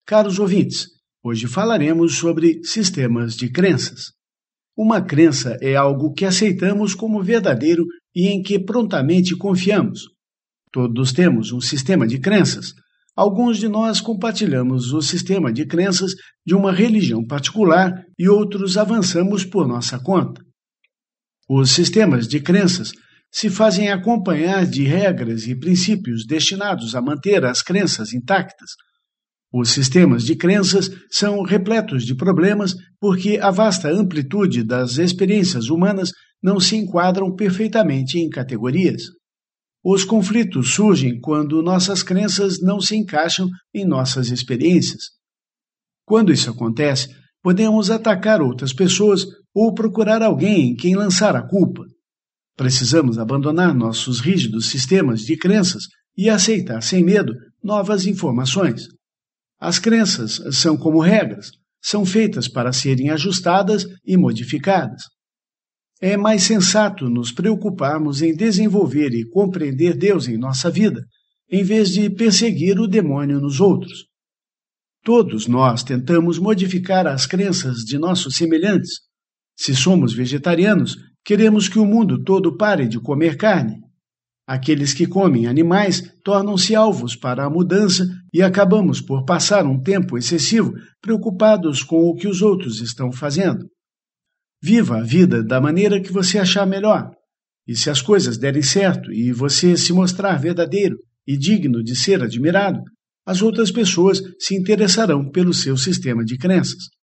Caros ouvintes, hoje falaremos sobre sistemas de crenças. Uma crença é algo que aceitamos como verdadeiro e em que prontamente confiamos. Todos temos um sistema de crenças. Alguns de nós compartilhamos o sistema de crenças de uma religião particular e outros avançamos por nossa conta. Os sistemas de crenças se fazem acompanhar de regras e princípios destinados a manter as crenças intactas. Os sistemas de crenças são repletos de problemas porque a vasta amplitude das experiências humanas não se enquadram perfeitamente em categorias. Os conflitos surgem quando nossas crenças não se encaixam em nossas experiências. Quando isso acontece, podemos atacar outras pessoas ou procurar alguém em quem lançar a culpa. Precisamos abandonar nossos rígidos sistemas de crenças e aceitar sem medo novas informações. As crenças são como regras, são feitas para serem ajustadas e modificadas. É mais sensato nos preocuparmos em desenvolver e compreender Deus em nossa vida, em vez de perseguir o demônio nos outros. Todos nós tentamos modificar as crenças de nossos semelhantes. Se somos vegetarianos, queremos que o mundo todo pare de comer carne. Aqueles que comem animais tornam-se alvos para a mudança e acabamos por passar um tempo excessivo preocupados com o que os outros estão fazendo. Viva a vida da maneira que você achar melhor. E se as coisas derem certo e você se mostrar verdadeiro e digno de ser admirado, as outras pessoas se interessarão pelo seu sistema de crenças.